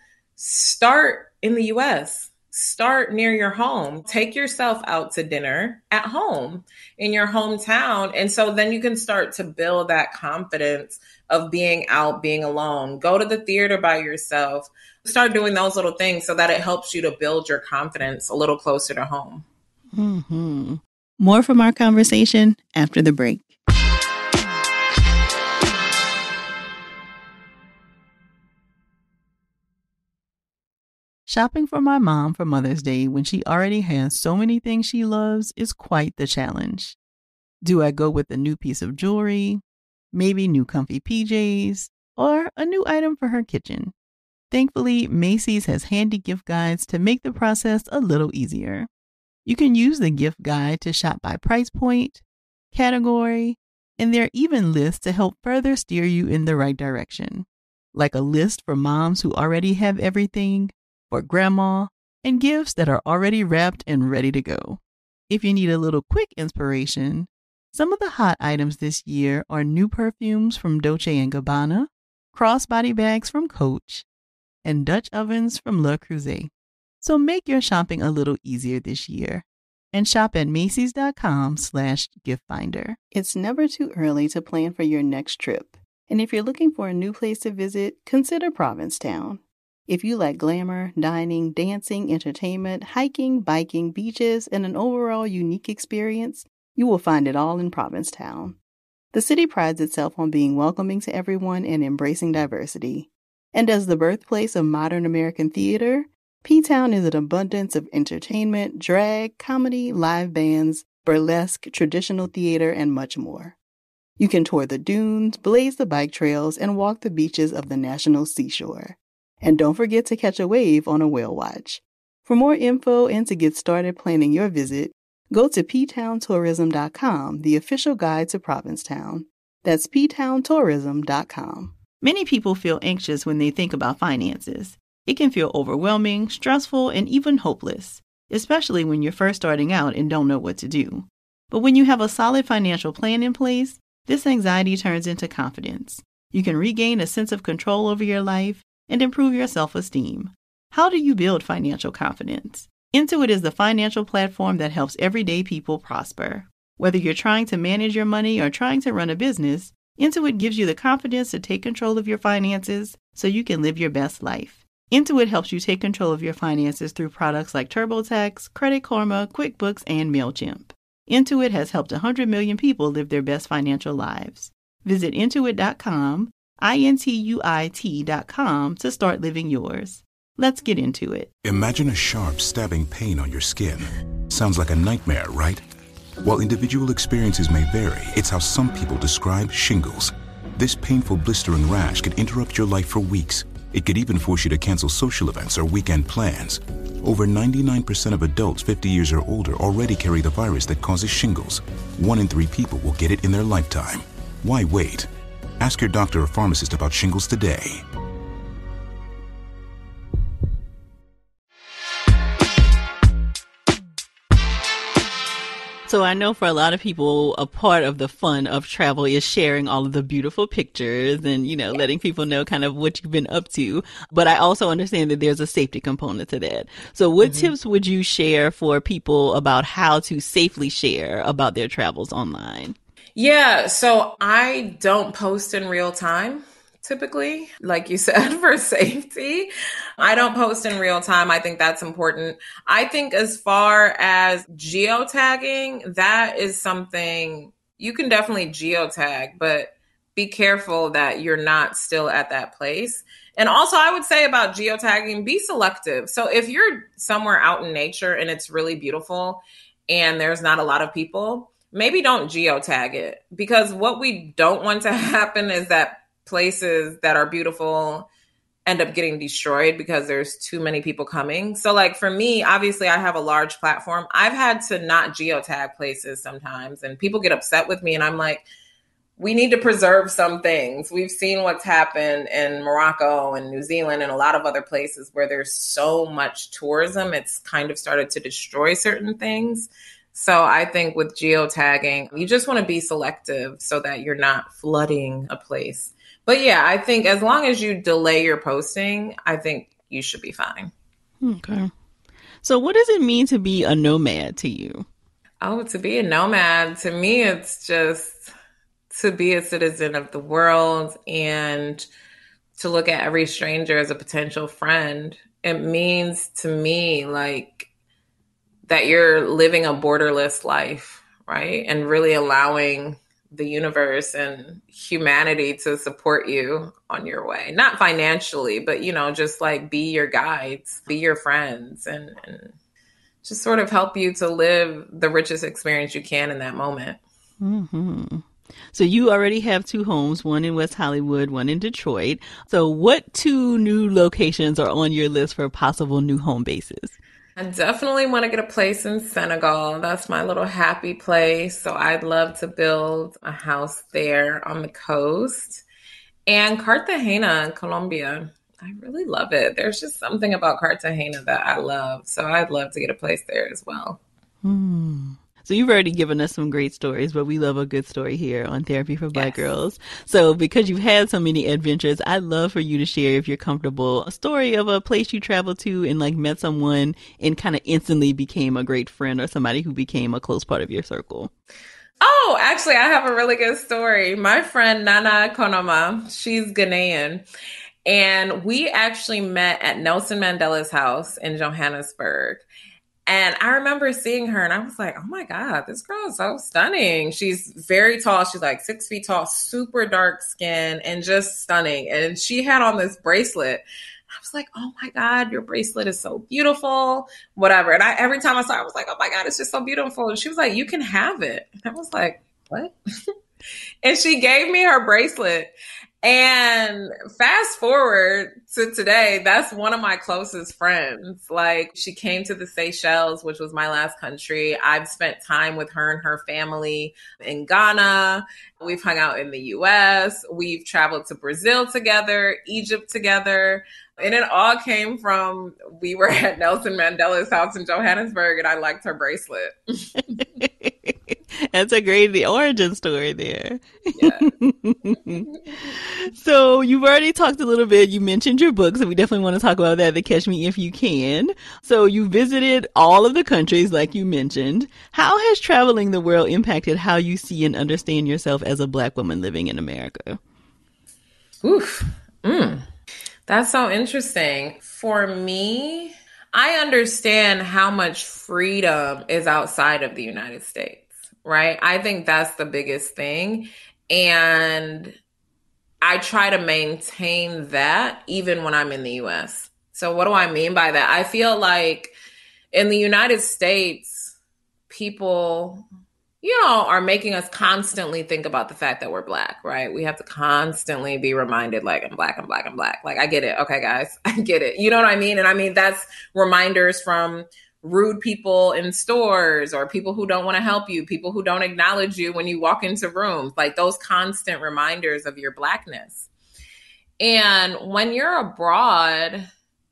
start in the U S. Start near your home. Take yourself out to dinner at home in your hometown. And so then you can start to build that confidence of being out, being alone. Go to the theater by yourself. Start doing those little things so that it helps you to build your confidence a little closer to home.
Mm-hmm. More from our conversation after the break. Shopping for my mom for Mother's Day when she already has so many things she loves is quite the challenge. Do I go with a new piece of jewelry, maybe new comfy P Js, or a new item for her kitchen? Thankfully, Macy's has handy gift guides to make the process a little easier. You can use the gift guide to shop by price point, category, and there are even lists to help further steer you in the right direction, like a list for moms who already have everything, for grandma, and gifts that are already wrapped and ready to go. If you need a little quick inspiration, some of the hot items this year are new perfumes from Dolce and Gabbana, crossbody bags from Coach, and Dutch ovens from Le Creuset. So make your shopping a little easier this year and shop at Macy's.com slash gift finder. It's never too early to plan for your next trip. And if you're looking for a new place to visit, consider Provincetown. If you like glamour, dining, dancing, entertainment, hiking, biking, beaches, and an overall unique experience, you will find it all in Provincetown. The city prides itself on being welcoming to everyone and embracing diversity. And as the birthplace of modern American theater, P-Town is an abundance of entertainment, drag, comedy, live bands, burlesque, traditional theater, and much more. You can tour the dunes, blaze the bike trails, and walk the beaches of the national seashore. And don't forget to catch a wave on a whale watch. For more info and to get started planning your visit, go to p town tourism dot com, the official guide to Provincetown. That's p town tourism dot com. Many people feel anxious when they think about finances. It can feel overwhelming, stressful, and even hopeless, especially when you're first starting out and don't know what to do. But when you have a solid financial plan in place, this anxiety turns into confidence. You can regain a sense of control over your life and improve your self-esteem. How do you build financial confidence? Intuit is the financial platform that helps everyday people prosper. Whether you're trying to manage your money or trying to run a business, Intuit gives you the confidence to take control of your finances so you can live your best life. Intuit helps you take control of your finances through products like TurboTax, Credit Karma, QuickBooks, and MailChimp. Intuit has helped one hundred million people live their best financial lives. Visit intuit dot com, I N T U I T dot com to start living yours. Let's get into it.
Imagine a sharp, stabbing pain on your skin. Sounds like a nightmare, right? While individual experiences may vary, it's how some people describe shingles. This painful blistering rash could interrupt your life for weeks. It could even force you to cancel social events or weekend plans. Over ninety-nine percent of adults fifty years or older already carry the virus that causes shingles. One in three people will get it in their lifetime. Why wait? Ask your doctor or pharmacist about shingles today.
So I know for a lot of people, a part of the fun of travel is sharing all of the beautiful pictures and, you know, letting people know kind of what you've been up to. But I also understand that there's a safety component to that. So what mm-hmm. tips would you share for people about how to safely share about their travels online?
Yeah, so I don't post in real time. Typically, like you said, for safety. I don't post in real time. I think that's important. I think as far as geotagging, that is something you can definitely geotag, but be careful that you're not still at that place. And also I would say about geotagging, be selective. So if you're somewhere out in nature and it's really beautiful and there's not a lot of people, maybe don't geotag it, because what we don't want to happen is that places that are beautiful end up getting destroyed because there's too many people coming. So like for me, obviously I have a large platform. I've had to not geotag places sometimes and people get upset with me and I'm like, we need to preserve some things. We've seen what's happened in Morocco and New Zealand and a lot of other places where there's so much tourism. It's kind of started to destroy certain things. So I think with geotagging, you just want to be selective so that you're not flooding a place. But yeah, I think as long as you delay your posting, I think you should be fine.
Okay. So what does it mean to be a nomad to you?
Oh, to be a nomad, to me, it's just to be a citizen of the world and to look at every stranger as a potential friend. It means to me like that you're living a borderless life, right? And really allowing the universe and humanity to support you on your way. Not financially, but, you know, just like be your guides, be your friends, and, and just sort of help you to live the richest experience you can in that moment.
Mm-hmm. So you already have two homes, one in West Hollywood, one in Detroit. So what two new locations are on your list for possible new home bases?
I definitely want to get a place in Senegal. That's my little happy place. So I'd love to build a house there on the coast. And Cartagena, Colombia. I really love it. There's just something about Cartagena that I love. So I'd love to get a place there as well.
Hmm. So you've already given us some great stories, but we love a good story here on Therapy for Black
Yes.
Girls. So because you've had so many adventures, I'd love for you to share, if you're comfortable, a story of a place you traveled to and like met someone and kind of instantly became a great friend or somebody who became a close part of your circle.
Oh, actually, I have a really good story. My friend Nana Konoma, she's Ghanaian. And we actually met at Nelson Mandela's house in Johannesburg. And I remember seeing her and I was like, oh my God, this girl is so stunning. She's very tall. She's like six feet tall, super dark skin, and just stunning. And she had on this bracelet. I was like, oh my God, your bracelet is so beautiful, whatever. And I, every time I saw her, I was like, oh my God, it's just so beautiful. And she was like, you can have it. And I was like, what? And she gave me her bracelet. And fast forward to today, that's one of my closest friends. Like, she came to the Seychelles, which was my last country. I've spent time with her and her family in Ghana. We've hung out in the U S. We've traveled to Brazil together, Egypt together. And it all came from, we were at Nelson Mandela's house in Johannesburg and I liked her bracelet.
That's a great the origin story there.
Yeah.
So you've already talked a little bit. You mentioned your book, so we definitely want to talk about that, The Catch Me If You Can. So you visited all of the countries, like you mentioned. How has traveling the world impacted how you see and understand yourself as a Black woman living in America?
Oof. Mm. That's so interesting. For me, I understand how much freedom is outside of the United States, right? I think that's the biggest thing. And I try to maintain that even when I'm in the U S. So what do I mean by that? I feel like in the United States, people, you know, are making us constantly think about the fact that we're Black, right? We have to constantly be reminded, like, I'm Black, I'm Black, I'm Black. Like, I get it. Okay, guys, I get it. You know what I mean? And I mean, that's reminders from rude people in stores or people who don't want to help you, people who don't acknowledge you when you walk into rooms, like those constant reminders of your Blackness. And when you're abroad,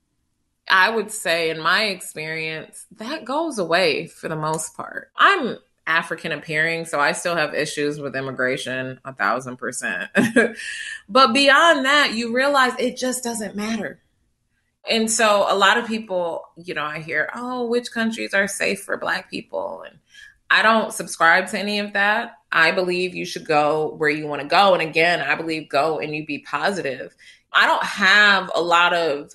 I would say in my experience, that goes away for the most part. I'm African appearing, so I still have issues with immigration, a thousand percent. But beyond that, you realize it just doesn't matter. And so a lot of people, you know, I hear, oh, which countries are safe for Black people? And I don't subscribe to any of that. I believe you should go where you want to go. And again, I believe go and you be positive. I don't have a lot of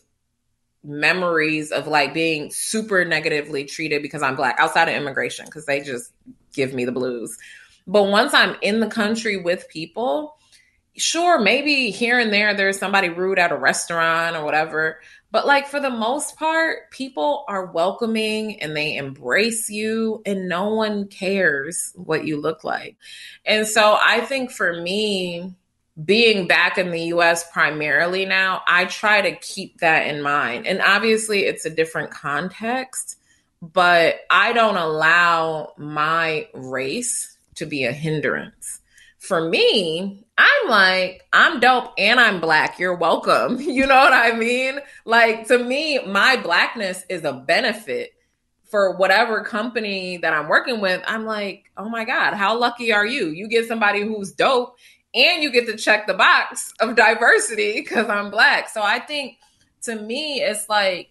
memories of like being super negatively treated because I'm Black outside of immigration, because they just give me the blues. But once I'm in the country with people, sure, maybe here and there, there's somebody rude at a restaurant or whatever. But like for the most part, people are welcoming and they embrace you and no one cares what you look like. And so I think for me, being back in the U S primarily now, I try to keep that in mind. And obviously it's a different context, but I don't allow my race to be a hindrance. For me, I'm like, I'm dope and I'm Black. You're welcome. You know what I mean? Like, to me, my Blackness is a benefit for whatever company that I'm working with. I'm like, oh my God, how lucky are you? You get somebody who's dope and you get to check the box of diversity because I'm Black. So I think to me, it's like,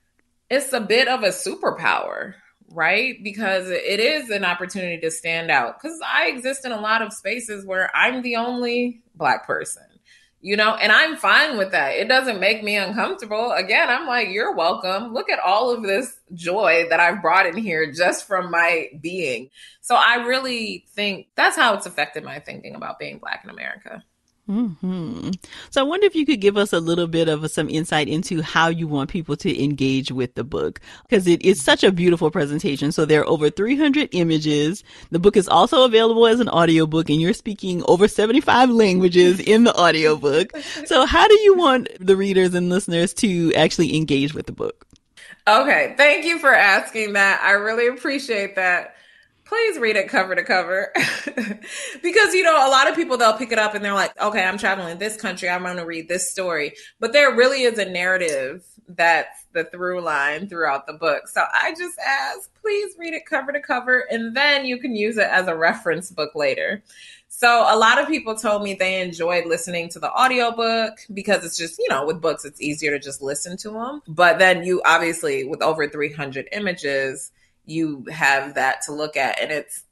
it's a bit of a superpower, right? Because it is an opportunity to stand out. Because I exist in a lot of spaces where I'm the only Black person, you know, and I'm fine with that. It doesn't make me uncomfortable. Again, I'm like, you're welcome. Look at all of this joy that I've brought in here just from my being. So I really think that's how it's affected my thinking about being Black in America.
Mm-hmm. So I wonder if you could give us a little bit of some insight into how you want people to engage with the book, because it is such a beautiful presentation. So there are over three hundred images. The book is also available as an audiobook, and you're speaking over seventy-five languages in the audiobook. So how do you want the readers and listeners to actually engage with the book?
Okay. Thank you for asking that. I really appreciate that. Please read it cover to cover. Because, you know, a lot of people, they'll pick it up and they're like, okay, I'm traveling this country. I'm going to read this story. But there really is a narrative that's the through line throughout the book. So I just ask, please read it cover to cover, and then you can use it as a reference book later. So a lot of people told me they enjoyed listening to the audiobook because it's just, you know, with books, it's easier to just listen to them. But then you obviously, with over three hundred images, you have that to look at. And it's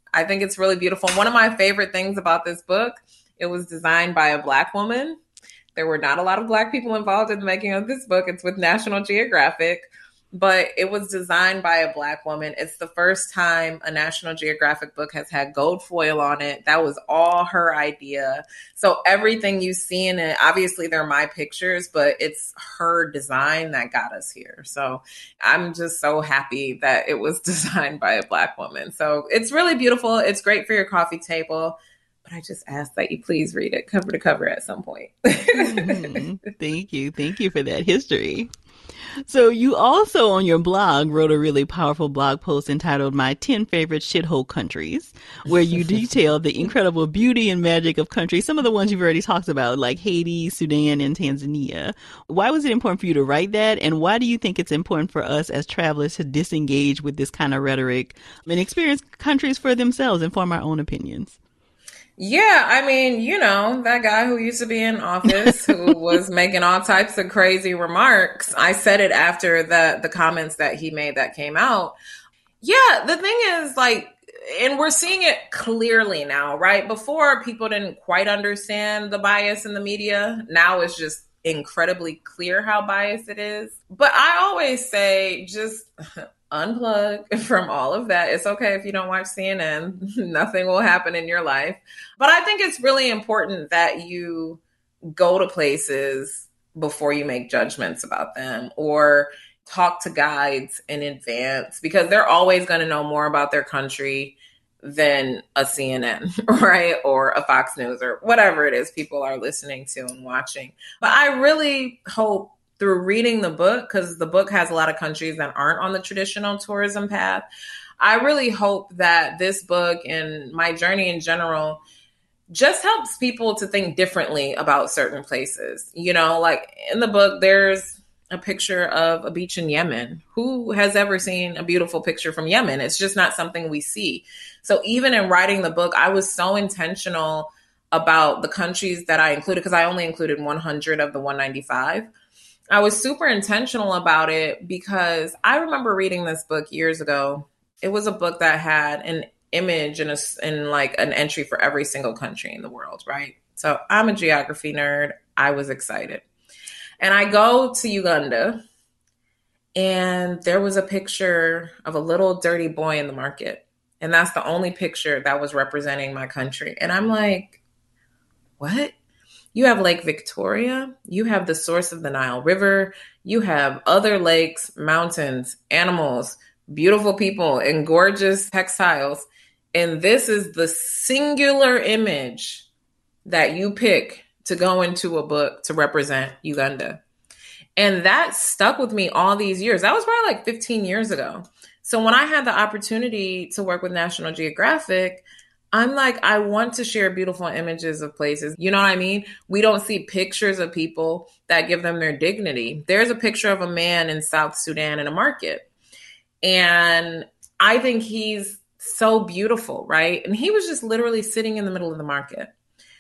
I think it's really beautiful. One of my favorite things about this book, it was designed by a Black woman. There were not a lot of Black people involved in the making of this book. It's with National Geographic, but it was designed by a Black woman. It's the first time a National Geographic book has had gold foil on it. That was all her idea. So everything you see in it, obviously they're my pictures, but it's her design that got us here. So I'm just so happy that it was designed by a Black woman. So it's really beautiful. It's great for your coffee table. But I just ask that you please read it cover to cover at some point.
mm-hmm. Thank you. Thank you for that history. So you also on your blog wrote a really powerful blog post entitled My ten Favorite Shithole Countries, where you detail the incredible beauty and magic of countries, some of the ones you've already talked about, like Haiti, Sudan, and Tanzania. Why was it important for you to write that? And why do you think it's important for us as travelers to disengage with this kind of rhetoric and experience countries for themselves and form our own opinions?
Yeah, I mean, you know, that guy who used to be in office who was making all types of crazy remarks. I said it after the the comments that he made that came out. Yeah, the thing is, like, and we're seeing it clearly now, right? Before, people didn't quite understand the bias in the media. Now it's just incredibly clear how biased it is. But I always say, just unplug from all of that. It's okay if you don't watch C N N. Nothing will happen in your life. But I think it's really important that you go to places before you make judgments about them, or talk to guides in advance, because they're always going to know more about their country than a C N N, right? Or a Fox News, or whatever it is people are listening to and watching. But I really hope through reading the book, because the book has a lot of countries that aren't on the traditional tourism path, I really hope that this book and my journey in general just helps people to think differently about certain places. You know, like in the book, there's a picture of a beach in Yemen. Who has ever seen a beautiful picture from Yemen? It's just not something we see. So even in writing the book, I was so intentional about the countries that I included, because I only included one hundred of the one ninety-five. I was super intentional about it because I remember reading this book years ago. It was a book that had an image and, a, and like an entry for every single country in the world, right? So I'm a geography nerd. I was excited. And I go to Uganda, and there was a picture of a little dirty boy in the market. And that's the only picture that was representing my country. And I'm like, what? You have Lake Victoria, you have the source of the Nile River, you have other lakes, mountains, animals, beautiful people, and gorgeous textiles. And this is the singular image that you pick to go into a book to represent Uganda. And that stuck with me all these years. That was probably like fifteen years ago. So when I had the opportunity to work with National Geographic, I'm like, I want to share beautiful images of places. You know what I mean? We don't see pictures of people that give them their dignity. There's a picture of a man in South Sudan in a market. And I think he's so beautiful, right? And he was just literally sitting in the middle of the market.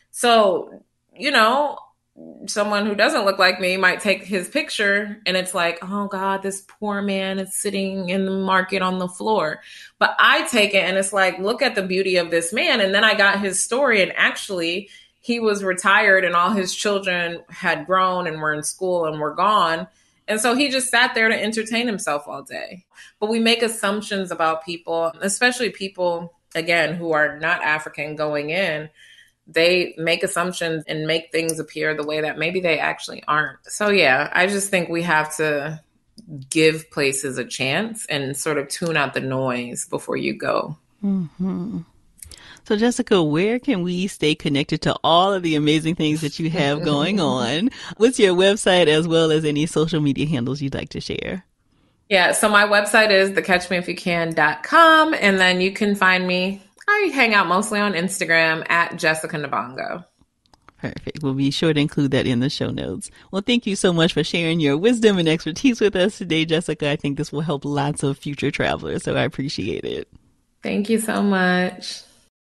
So, you know, someone who doesn't look like me might take his picture and it's like, oh God, this poor man is sitting in the market on the floor. But I take it and it's like, look at the beauty of this man. And then I got his story, and actually he was retired and all his children had grown and were in school and were gone. And so he just sat there to entertain himself all day. But we make assumptions about people, especially people, again, who are not African going in. They make assumptions and make things appear the way that maybe they actually aren't. So yeah, I just think we have to give places a chance and sort of tune out the noise before you go.
Mm-hmm. So Jessica, where can we stay connected to all of the amazing things that you have going on? What's your website, as well as any social media handles you'd like to share?
Yeah, so my website is the catch me if you can dot com, and then you can find me. I hang out mostly on Instagram at Jessica Nabongo.
Perfect. We'll be sure to include that in the show notes. Well, thank you so much for sharing your wisdom and expertise with us today, Jessica. I think this will help lots of future travelers, so I appreciate it.
Thank you so much.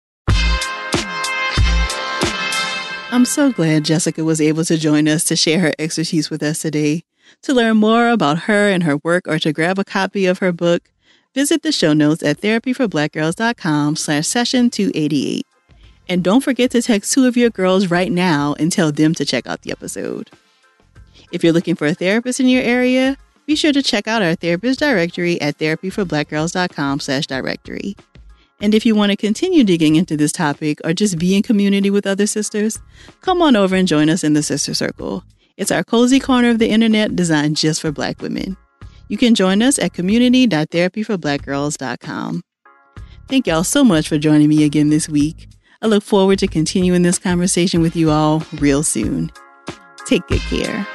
I'm so glad Jessica was able to join us to share her expertise with us today. To learn more about her and her work, or to grab a copy of her book, Visit the show notes at therapyforblackgirls.com slash session 288. And don't forget to text two of your girls right now and tell them to check out the episode. If you're looking for a therapist in your area, be sure to check out our therapist directory at therapyforblackgirls.com slash directory. And if you want to continue digging into this topic or just be in community with other sisters, come on over and join us in the Sister Circle. It's our cozy corner of the internet designed just for Black women. You can join us at community dot therapy for black girls dot com. Thank y'all so much for joining me again this week. I look forward to continuing this conversation with you all real soon. Take good care.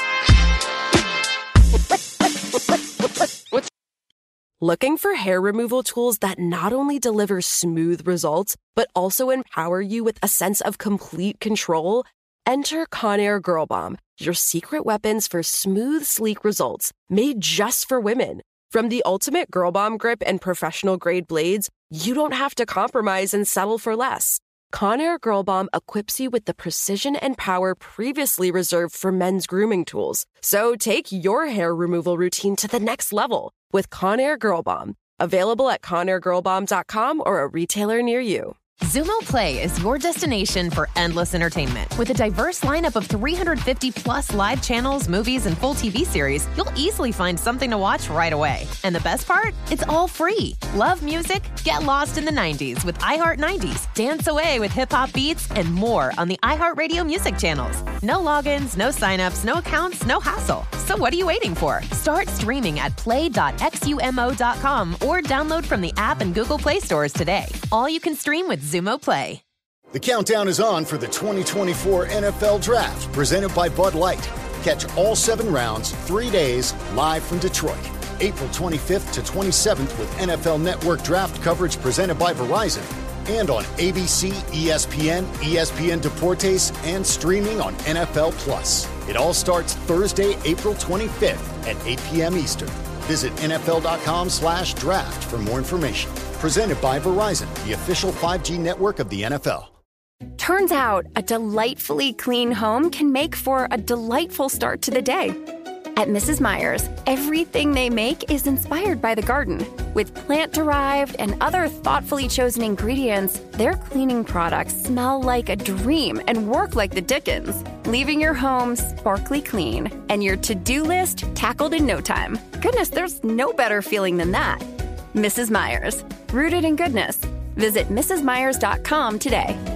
Looking for hair removal tools that not only deliver smooth results, but also empower you with a sense of complete control? Enter Conair Girl Bomb, your secret weapons for smooth, sleek results, made just for women. From the ultimate Girl Bomb grip and professional-grade blades, you don't have to compromise and settle for less. Conair Girl Bomb equips you with the precision and power previously reserved for men's grooming tools. So take your hair removal routine to the next level with Conair Girl Bomb. Available at conair girl bomb dot com or a retailer near you.
Xumo Play is your destination for endless entertainment. With a diverse lineup of three hundred fifty plus live channels, movies, and full T V series, you'll easily find something to watch right away. And the best part? It's all free. Love music? Get lost in the nineties with iHeart nineties. Dance away with hip-hop beats and more on the iHeartRadio music channels. No logins, no signups, no accounts, no hassle. So what are you waiting for? Start streaming at play dot xumo dot com or download from the app and Google Play stores today. All you can stream with Xumo Play.
The countdown is on for the twenty twenty-four N F L Draft, presented by Bud Light. Catch all seven rounds, three days, live from Detroit. April twenty-fifth to twenty-seventh with N F L Network Draft coverage presented by Verizon. And on A B C, E S P N, E S P N Deportes, and streaming on N F L Plus. It all starts Thursday, April twenty-fifth at eight p.m. Eastern. Visit N F L dot com slash draft for more information. Presented by Verizon, the official five G network of the N F L.
Turns out a delightfully clean home can make for a delightful start to the day. At Missus Meyer's, everything they make is inspired by the garden. With plant-derived and other thoughtfully chosen ingredients, their cleaning products smell like a dream and work like the Dickens, leaving your home sparkly clean and your to-do list tackled in no time. Goodness, there's no better feeling than that. Missus Meyer's, rooted in goodness. Visit Mrs Meyers dot com today.